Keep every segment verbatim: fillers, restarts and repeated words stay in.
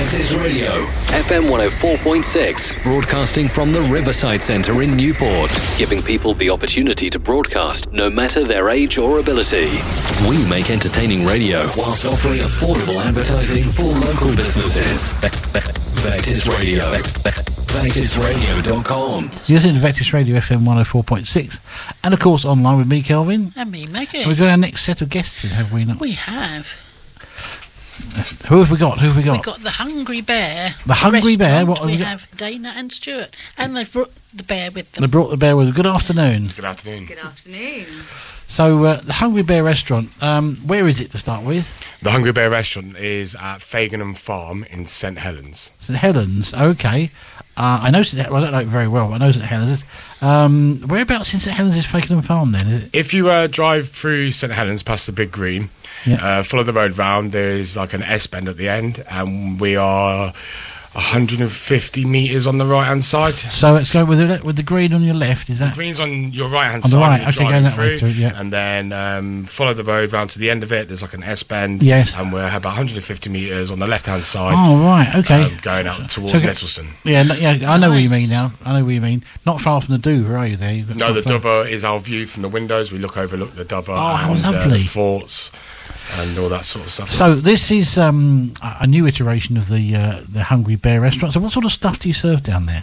Ventis Radio, F M one oh four point six, broadcasting from the Riverside Centre in Newport, giving people the opportunity to broadcast no matter their age or ability. We make entertaining radio whilst offering affordable advertising for local businesses. Ventis Radio. Ventis Radio dot com. So you're listening to Ventis Radio F M one oh four point six, and of course online with me, Kelvin. And me, Maggie. And we've got our next set of guests in, have we not? We have. Who have we got? Who have we got? We've got the Hungry Bear. The Hungry Bear? What have we we got? have Dana and Stuart, and they've brought the bear with them. They brought the bear with them. Good afternoon. Good afternoon. Good afternoon. So, uh, the Hungry Bear restaurant, um, where is it to start with? The Hungry Bear restaurant is at Fagenham Farm in St Helens. St Helens, okay. Uh, I know St Helens, well, I don't know it very well, but I know St Helens. Um, whereabouts in St Helens is Fagenham Farm then? Is it? If you uh, drive through St Helens past the Big Green, Yeah. uh, follow the road round, there's like an S-bend at the end, and we are one hundred fifty metres on the right-hand side. So let's go with the, with the green on your left, is The that? green's on your right-hand On the side. right, you're okay, driving going that way through, yeah. And then um, follow the road round to the end of it, there's like an S-bend. Yes. And we're about one hundred fifty metres on the left-hand side. Oh, right, okay. um, going out towards So- Nettleston. Yeah, no, yeah, I know what you Nice. mean now. I know what you mean. Not far from the Dover, are you there? You've got No, the quite far- Dover is our view from the windows. We look overlook the Dover Oh, how and uh, lovely. the forts and all that sort of stuff. So this is um, a a new iteration of the uh, the Hungry Bear restaurant. So what sort of stuff do you serve down there?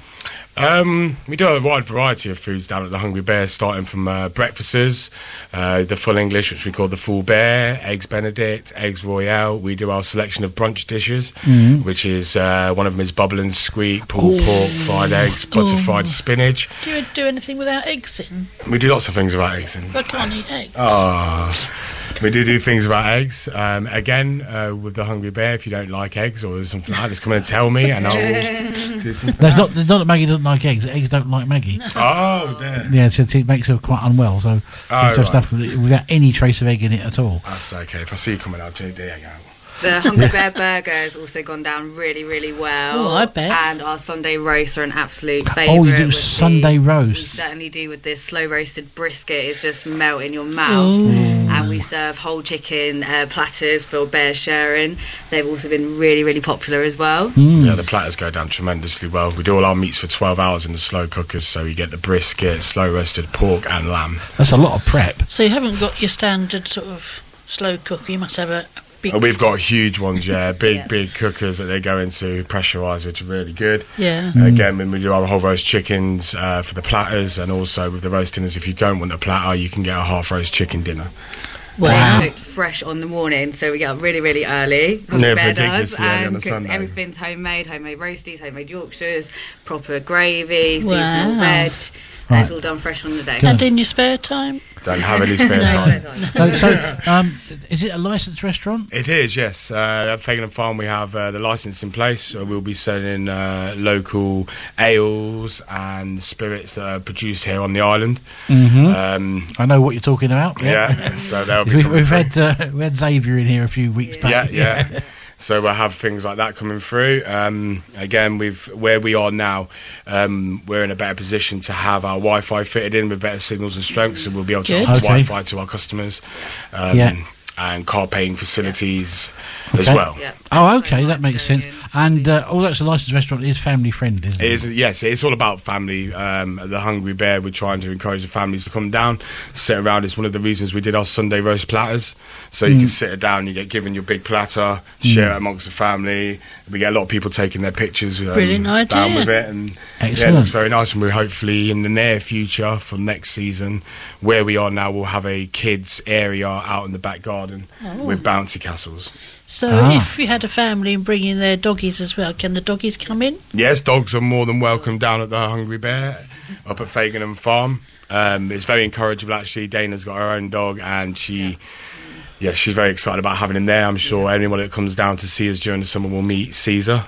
Um, we do a wide variety of foods down at the Hungry Bear, starting from uh, breakfasts, uh, the full English, which we call the full bear, eggs Benedict, eggs Royale. We do our selection of brunch dishes, Mm-hmm. which is uh, one of them is bubble and squeak, pulled pork, fried eggs, butter fried spinach. Do you do anything without eggs in? We do lots of things without eggs in. I can't eat eggs. Ah, we do do things about eggs. Um, again, uh, with the Hungry Bear, if you don't like eggs or something like that, just come in and tell me, and I will do something. No, it's not, it's not that Maggie doesn't like eggs. Eggs don't like Maggie. Oh, there. Yeah, so it makes her quite unwell. So, Oh, so right. stuff with- without any trace of egg in it at all. That's okay. If I see you coming, I'll take the egg out. The Hungry Bear Burger has also gone down really, really well. Oh, I bet. And our Sunday roasts are an absolute favourite. Oh, you do with Sunday the, roasts. We certainly do with this slow roasted brisket. It's just melt in your mouth. Ooh. And we serve whole chicken uh, platters for bear sharing. They've also been really, really popular as well. Mm. Yeah, the platters go down tremendously well. We do all our meats for twelve hours in the slow cookers, so you get the brisket, slow roasted pork, and lamb. That's a lot of prep. So you haven't got your standard sort of slow cooker. You must have a, a big. And we've got huge ones, yeah, big, Yeah. big cookers that they go into, pressurised, which are really good. Yeah. Again, when we do our whole roast chickens uh, for the platters, and also with the roast dinners, if you don't want a platter, you can get a half roast chicken dinner. Wow. They're cooked fresh on the morning, so we get up really, really early. Yeah, Hungry Bear ridiculous, does, yeah, on and a cooks Sunday. everything's homemade, homemade roasties, homemade Yorkshires, proper gravy, seasonal Wow. veg. Right. And it's all done fresh on the day. And in your spare time? Don't have any spare No. time. So, so um, is it a licensed restaurant? It is, yes. Uh, at Fagenham Farm, we have uh, the licence in place. So we'll be selling uh, local ales and spirits that are produced here on the island. Mm-hmm. Um, I know what you're talking about. yeah, so they'll be We've, coming we've through. had uh, we had Xavier in here a few weeks back. Yeah, yeah. So we'll have things like that coming through. Um, again, we've where we are now, um, we're in a better position to have our Wi-Fi fitted in with better signals and strength, so we'll be able to Good. offer Okay. Wi-Fi to our customers. Um, Yeah. And car paying facilities as Okay. well. Yeah. Oh, okay, that makes So, sense. yeah, And uh, although it's a licensed restaurant, it is family friendly, isn't It it? is, yes, it's all about family. Um, at the Hungry Bear, we're trying to encourage the families to come down, sit around. It's one of the reasons we did our Sunday roast platters. So you Mm. can sit it down, you get given your big platter, share it amongst the family. We get a lot of people taking their pictures um, Brilliant down idea. with it. And yeah, it Excellent. looks very nice. And we're hopefully in the near future for next season, where we are now, we'll have a kids area out in the back garden with bouncy castles. So Ah. if you had a family and bring in their doggies as well, can the doggies come in? Yes, dogs are more than welcome down at the Hungry Bear up at Fagenham Farm. Um, it's very encourageable, actually. Dana's got her own dog, and she, yeah, she's very excited about having him there. I'm sure anyone that comes down to see us during the summer will meet Caesar.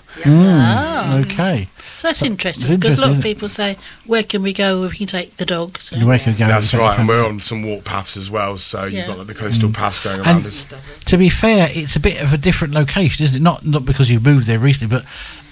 Oh. Okay. So that's interesting, it's because a lot of interesting, people say, where can we go if we can take the dog? So, You reckon go That's with right, and family? we're on some walk paths as well, so Yeah. you've got like, the coastal paths going around And- us. To be fair, it's a bit of a different location, isn't it? Not not because you've moved there recently, but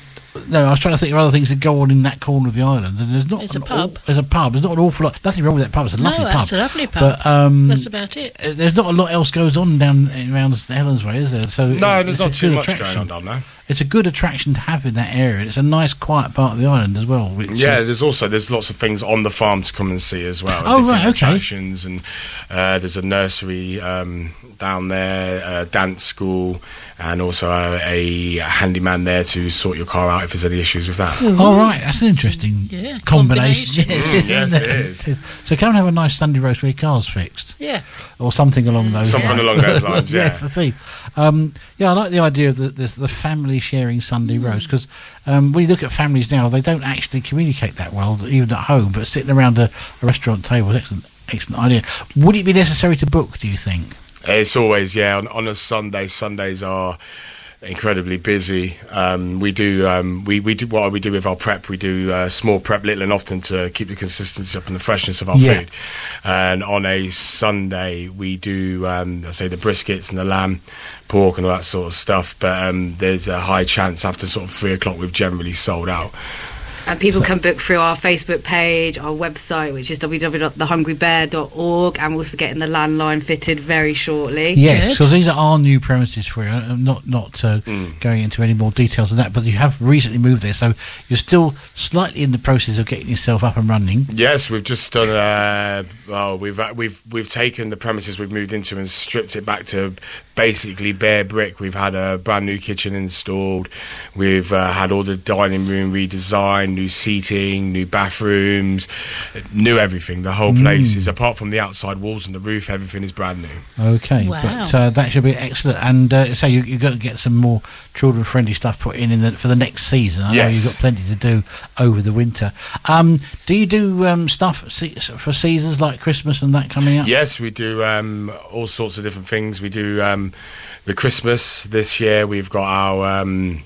no, I was trying to think of other things that go on in that corner of the island, and there's not. It's a an pub. Aw- there's a pub. There's not an awful lot. Nothing wrong with that pub. It's a No, lovely pub. that's a lovely pub. But um, That's about it. uh, there's not a lot else goes on down around Saint Helens Way, is there? So No, it- there's it's a not too good much attraction. going on down there. It's a good attraction to have in that area. It's a nice, quiet part of the island as well. Which, Yeah, uh, there's also there's lots of things on the farm to come and see as well. Oh, different right, okay. Attractions, and uh, there's a nursery um, down there, a dance school, and also a, a handyman there to sort your car out if there's any issues with that. all right, that's an interesting Yeah, combination. combination. Yes, Mm, isn't yes, it? it is. So come and have a nice Sunday roast with your car's fixed, Yeah. or something along those Something lines. along those lines, yeah. Yes, I see. Um, yeah, I like the idea of the, this, the family sharing Sunday roast, because um, when you look at families now, they don't actually communicate that well, even at home. But sitting around a, a restaurant table is excellent, excellent idea. Would it be necessary to book? Do you think? It's always, yeah, on, on a Sunday. Sundays are incredibly busy. Um, we do, um, we, we do what we do with our prep. We do uh, small prep, little and often, to keep the consistency up and the freshness of our Yeah. food. And on a Sunday, we do, um, I say, the briskets and the lamb, pork, and all that sort of stuff. But um, there's a high chance after sort of three o'clock we've generally sold out. And people can book through our Facebook page, our website, which is w w w dot the hungry bear dot org, and we're also getting the landline fitted very shortly. Yes, Good. because these are our new premises for you. I'm not not uh, Mm. going into any more details of that, but you have recently moved there, so you're still slightly in the process of getting yourself up and running. Yes, we've just done. Uh, well, we've uh, we've we've taken the premises we've moved into and stripped it back to basically bare brick. We've had a brand new kitchen installed. We've uh, had all the dining room redesigned, new seating, new bathrooms, new everything. The whole place Mm. is, apart from the outside walls and the roof, everything is brand new. Okay, Wow. but uh, that should be excellent. And uh, so you, you've got to get some more children-friendly stuff put in, in the, for the next season. I know Yes. you've got plenty to do over the winter. Um, do you do um, stuff se- for seasons like Christmas and that coming up? Yes, we do um, all sorts of different things. We do um, the Christmas this year. We've got our um,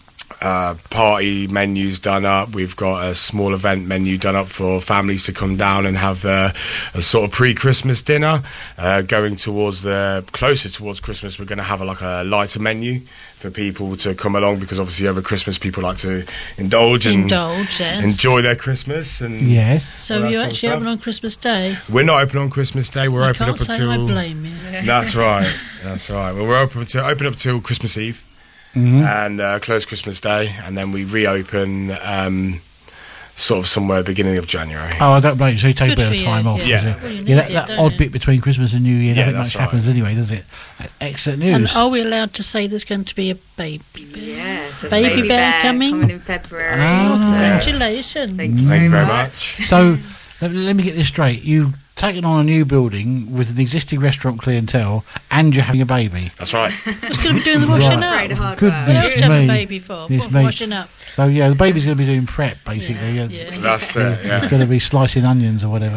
uh, party menus done up. We've got a small event menu done up for families to come down and have the, a sort of pre-Christmas dinner. Uh, going towards the closer towards Christmas, we're going to have a, like a lighter menu for people to come along, because obviously over Christmas people like to indulge and Indulge, yes. enjoy their Christmas. And Yes. So all that you sort of actually stuff. open on Christmas Day? We're not open on Christmas Day. We're I open can't up say until. I blame you. That's right. That's right. Well, we're open to open up till Christmas Eve Mhm. and uh, close Christmas Day, and then we reopen um, sort of somewhere beginning of January. Oh, I don't blame you. So you take Good a bit for of you, time off. yeah. does Yeah. it? Well, you yeah, need that, it, that don't odd you? bit between Christmas and New Year, Yeah, nothing that's much right. happens anyway, does it? That's excellent And news. are we allowed to say there's going to be a baby bear? Yeah, so Baby baby, bear bear, coming? coming in February. Ah. Oh, so- congratulations. Thank you Thank you very much. much. So let, let me get this straight. You've taken on a new building with an existing restaurant clientele, and you're having a baby. That's right. Who's going to be doing the washing Right. Great up? hard Good work. What else Yes, do you have me. a baby for? Yes, What for me. washing up? So yeah, the baby's going to be doing prep basically. Yeah, and yeah. That's it. It's Yeah. going to be slicing onions or whatever.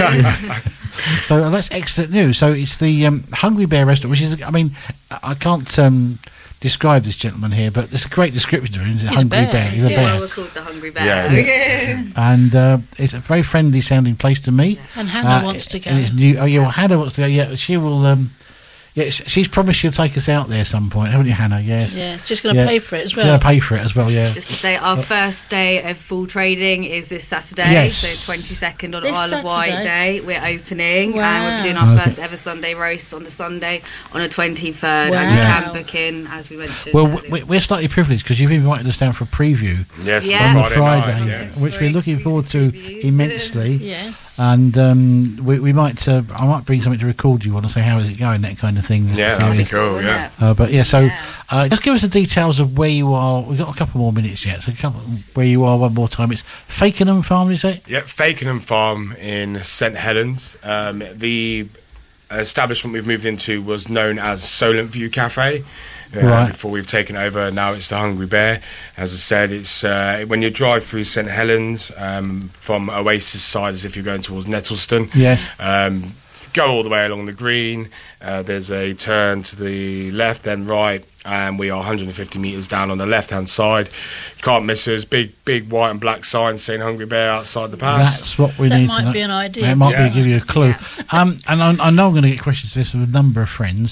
So uh, that's excellent news. So it's the um, Hungry Bear restaurant, which is, I mean, I I can't um, describe this gentleman here, but it's a great description of him. He's a He's a Hungry bear, Bear. He's a Yeah, bear. well, we're called the Hungry Bear. Yeah. And uh, it's a very friendly sounding place to me. And Hannah Uh, wants to go. and it's new. Oh yeah, well Hannah wants to go. Yeah, she will. Um, yeah, sh- she's promised she'll take us out there some point, haven't you, Hannah? Yes. Yeah, she's going to Yeah. pay for it as She's going well. to pay for it as well. Yeah. Just to say, our first day of full trading is this Saturday, Yes. so twenty-second on This Isle of Wight Saturday? Day. We're opening, Wow. and we'll be doing our Okay. first ever Sunday roast on the Sunday on the twenty-third. Wow. And you Yeah. can book in, as we mentioned. Well, earlier. we- we're slightly privileged because you've invited us down for a preview Yes. Yeah. on the Friday, Friday, night, yes. which we're looking forward to Exclusive previews. immensely. Yes. And um, we, we might, uh, I might bring something to record you on and say how is it going, that kind of thing. Yeah, that'd be cool. Yeah. Uh, but yeah, so Yeah. uh, just give us the details of where you are. We've got a couple more minutes yet, so a couple, where you are one more time. It's Fakenham Farm, is it? Yeah, Fakenham Farm in Saint Helens. Um, the establishment we've moved into was known as Solent View Cafe. Uh, Right. Before we've taken over, now it's the Hungry Bear. As I said, it's uh, when you drive through Saint Helens um, from Oasis side, as if you're going towards Nettleston. Yes. Um, go all the way along the green. Uh, there's a turn to the left, then right, and we are one hundred fifty metres down on the left-hand side. Can't miss us. Big, big white and black sign saying Hungry Bear outside the pass. That's what we That need might to know. be an idea. That might Yeah. be give you a clue. Um, and I, I know I'm going to get questions to this from a number of friends.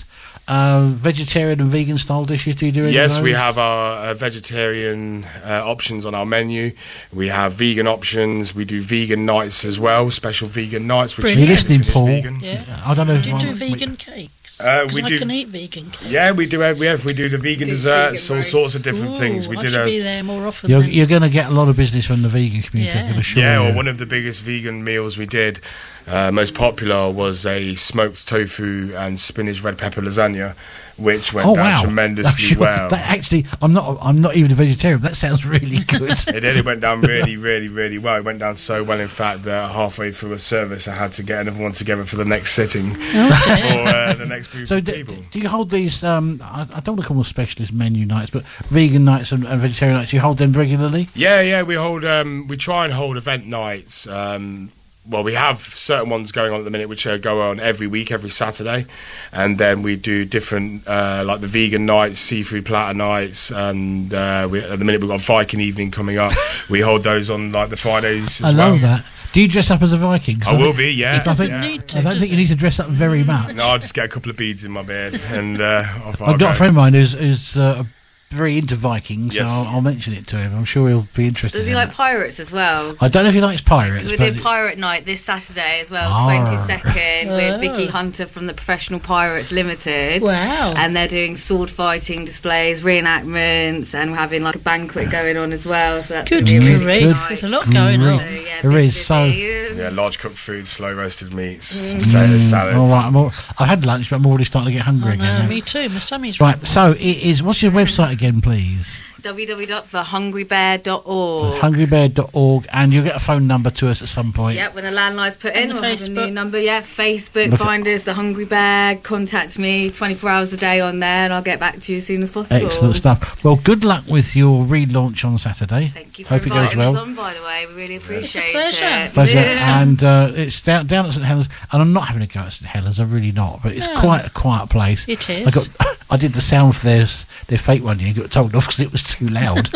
uh, vegetarian and vegan style dishes? Do you do any Yes, of we those? have our uh, vegetarian uh, options on our menu. We have vegan options. We do vegan nights as well, special vegan nights. Which Brilliant. Are you listening, everything Paul? is vegan. Yeah. I don't know. if Do you I- do we- vegan cakes? Uh, 'Cause we I do- can eat vegan cakes. Yeah, we do. We have we do the vegan Do desserts, vegan all roast. sorts of different Ooh, things. We I did should a be there more often. You're, then. you're going to get a lot of business from the vegan community. I Yeah. can assure yeah, you. well, one of the biggest vegan meals we did, uh, most popular, was a smoked tofu and spinach red pepper lasagna, which went Oh down wow! tremendously I'm sure- well. That actually, I'm not. I'm not even a vegetarian. But that sounds really good. It did. It went down really, really, really well. It went down so well, in fact, that halfway through a service, I had to get another one together for the next sitting Oh, for dear. uh, the next group So of do, people. do you hold these? Um, I, I don't want to call them specialist menu nights, but vegan nights and, and vegetarian nights. You hold them regularly? Yeah, yeah, we hold. Um, we try and hold event nights. Um, well, we have certain ones going on at the minute, which uh, go on every week, every Saturday, and then we do different, uh, like the vegan nights, seafood platter nights, and uh, we, at the minute we've got Viking evening coming up. We hold those on like the Fridays. As I love well. that. Do you dress up as a Viking? 'Cause I will think- be, yeah. I doesn't think- need to, I don't does think you it? need to dress up very much. No, I'll just get a couple of beads in my beard, and uh, off I'll I've got go. a friend of mine who's, who's uh, very into Vikings, Yes. so I'll, I'll mention it to him. I'm sure he'll be interested. Does he in like it. pirates as well? I don't know if he likes pirates. We're but doing Pirate Night this Saturday as well, Arr. twenty-second, Oh. with Vicky Hunter from the Professional Pirates Limited. Wow. And they're doing sword fighting displays, reenactments, and we're having like a banquet going on as well. So that's Good gonna be a grief. really Good nice. There's a lot going grief. on. So, yeah, There busy, is, so- busy. Yeah, large cooked food, slow roasted meats, Mm. potatoes, salads. All right, I'm all, I've had lunch, but I'm already starting to get hungry Oh, again. no, now. me too. My tummy's Right, so it is. What's your website again, please? w w w dot the hungry bear dot org. hungry bear dot org, and you'll get a phone number to us at some point. Yep, when the landline's put in, And we'll the have a new Facebook. number. Yeah, Facebook, Look at- find us, The Hungry Bear, contact me twenty-four hours a day on there, and I'll get back to you as soon as possible. Excellent stuff. Well, good luck with your relaunch on Saturday. Thank you for Hope it goes inviting us well. on, by the way. We really appreciate pleasure. it. Pleasure. Yeah. And uh, it's down, down at St Helens, and I'm not having a go at St Helens. I'm really not, but it's No. quite a quiet place. It I is. got. I did the sound for their s- their fake one year. Got told off because it was too loud.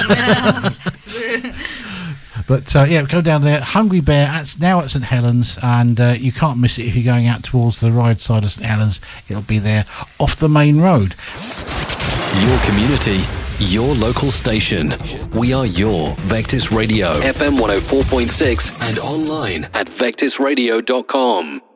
But uh, yeah, go down there. Hungry Bear. It's now at St Helens, and uh, you can't miss it if you're going out towards the right side of St Helens. It'll be there off the main road. Your community, your local station. We are your Vectis Radio, F M one oh four point six, and online at vectis radio dot com.